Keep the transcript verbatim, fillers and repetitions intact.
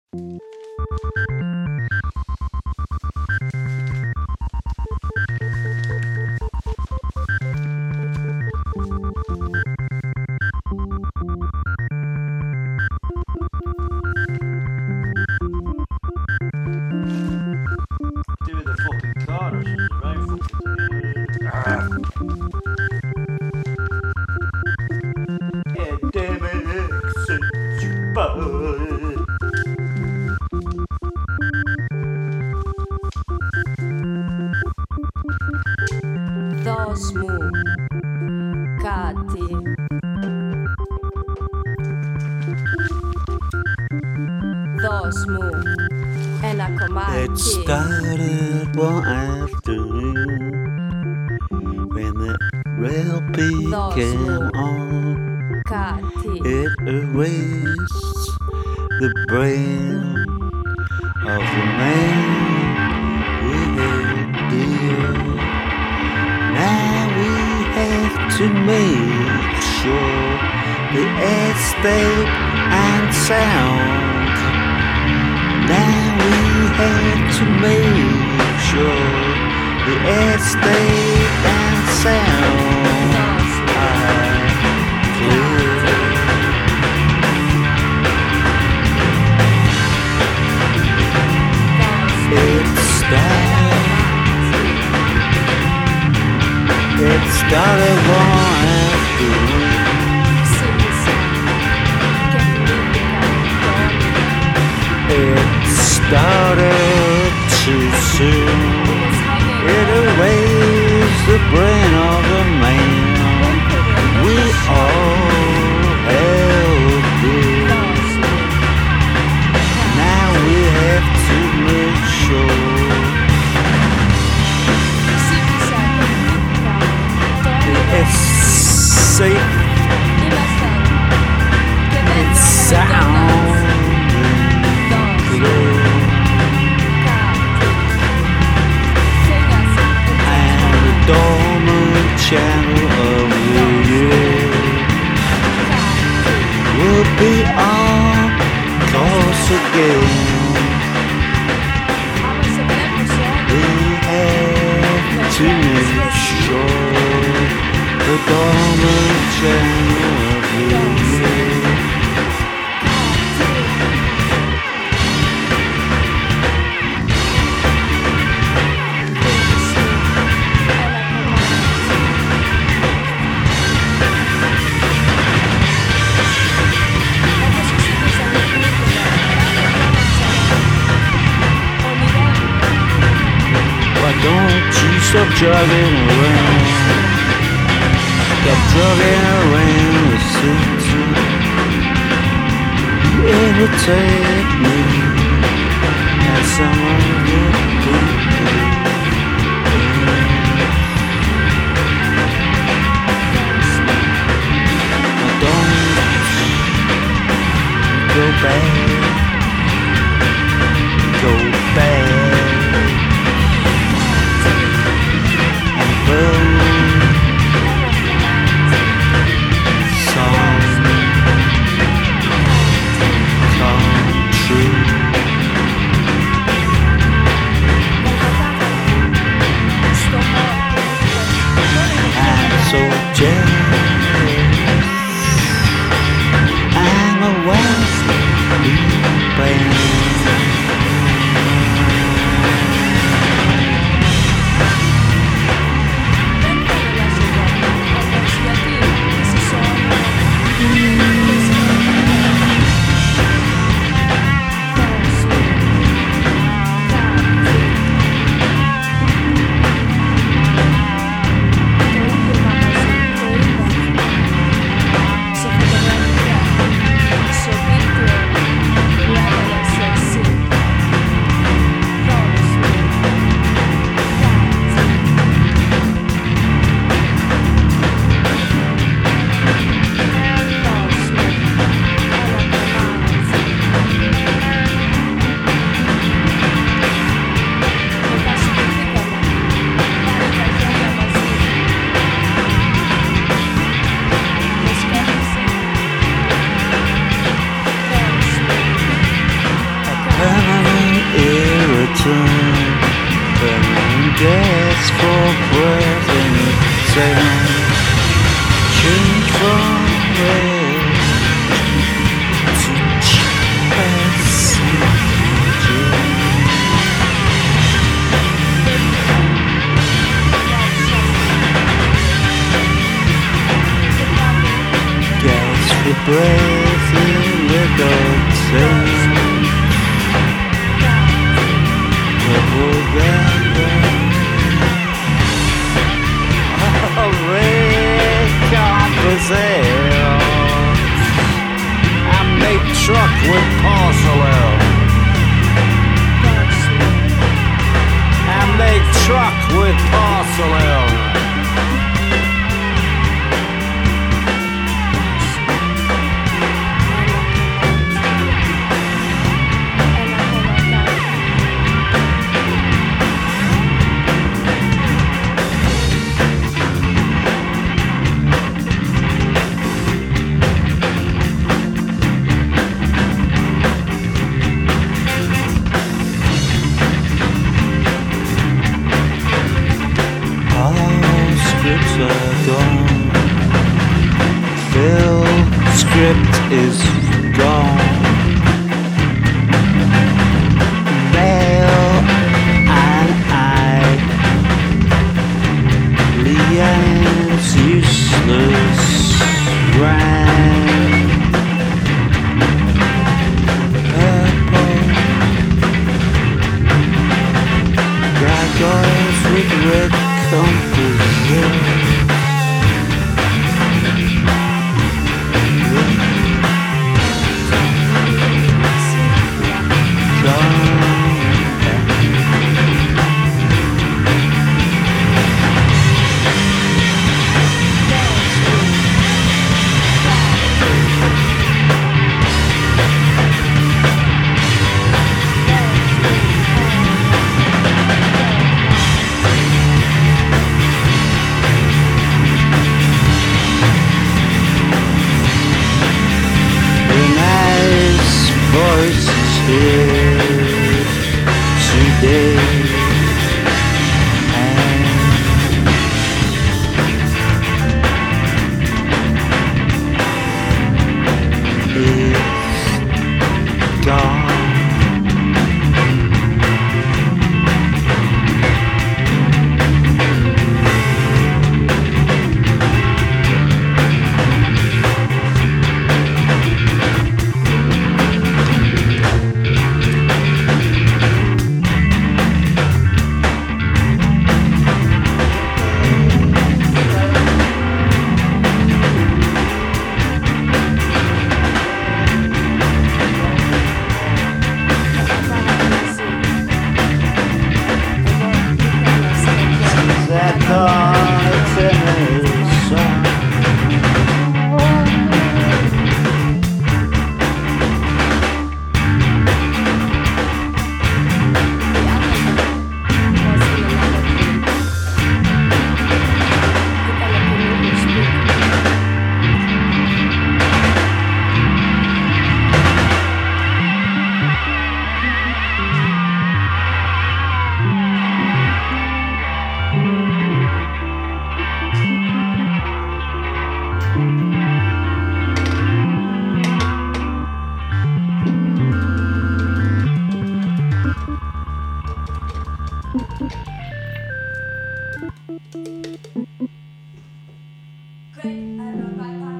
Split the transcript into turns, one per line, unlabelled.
Do with the fucking car or something, right? Yeah, damn it, since you bought.
Δώσ' μου κάτι. Δώσ' μου ένα κομμάτι.
It started one afternoon when the rail began on.
Κάτι.
It erased the brain of the man we held dear. Now we have to make sure the aesthetic and sound. Now we have to make sure the aesthetic and sound are clear. It started, it started one afternoon. It started too soon. It erased the brain of the man we all held dear. Now we have to make sure it's safe, it's sound. And the dormant channel of the year will be on course again. We have to make sure the dormant channel of the year. Don't you stop driving around. Stop driving around the city. You irritate me as some of your people. Don't go back, go back. I'm a wild band. Gasp for breath and exhale. Change from red to passenger. Gasp for breath and let go exhale. Double that I make truck with parcel L. I make truck with parcel L. Phil script is gone. Mail and I, Leanne's useless rhyme. Purple gargoyles with red composition. Voices here today, and it's gone. That thought in his song.
Great, I don't know,